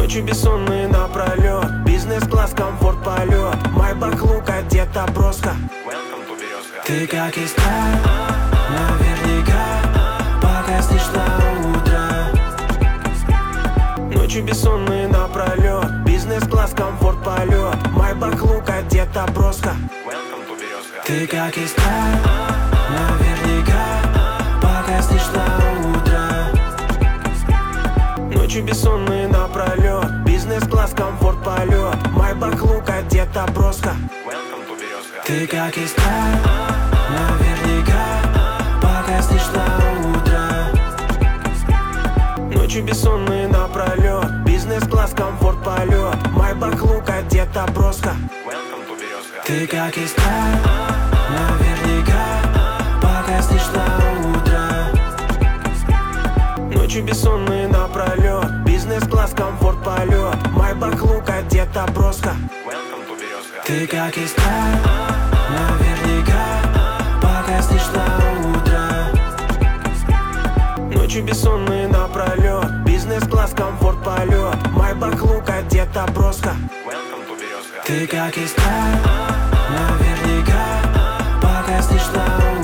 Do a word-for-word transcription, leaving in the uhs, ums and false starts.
Ночи бессонные напролет, бизнес-класс, комфорт, полет. Майбах, лук, одета броско. Ты как искра, наверняка погаснешь на утро. Ночи бессонные напролет, бизнес-класс, комфорт, полет. Майбах, лук, одета броско. Ты как искра, наверняка погаснешь на утро. Ночи бессонные напролет, бизнес-класс, комфорт, полет. Майбах, лук, одета броско. Ты как искра, наверняка погаснешь на утро. Ночи бессонные напролет, бизнес-класс, комфорт, полет. Майбах, лук, одета броско. Ты как искра, наверняка погаснешь на утро. Ночи бессонные напролет, бизнес-класс, комфорт, полет. Майбах, лук, одета броско. Ты как искра, наверняка погаснешь на утро. Ночи бессонные напролет, бизнес-класс, комфорт, полет. Майбах, лук, одета броско. Ты как искра, наверняка погаснешь на утро.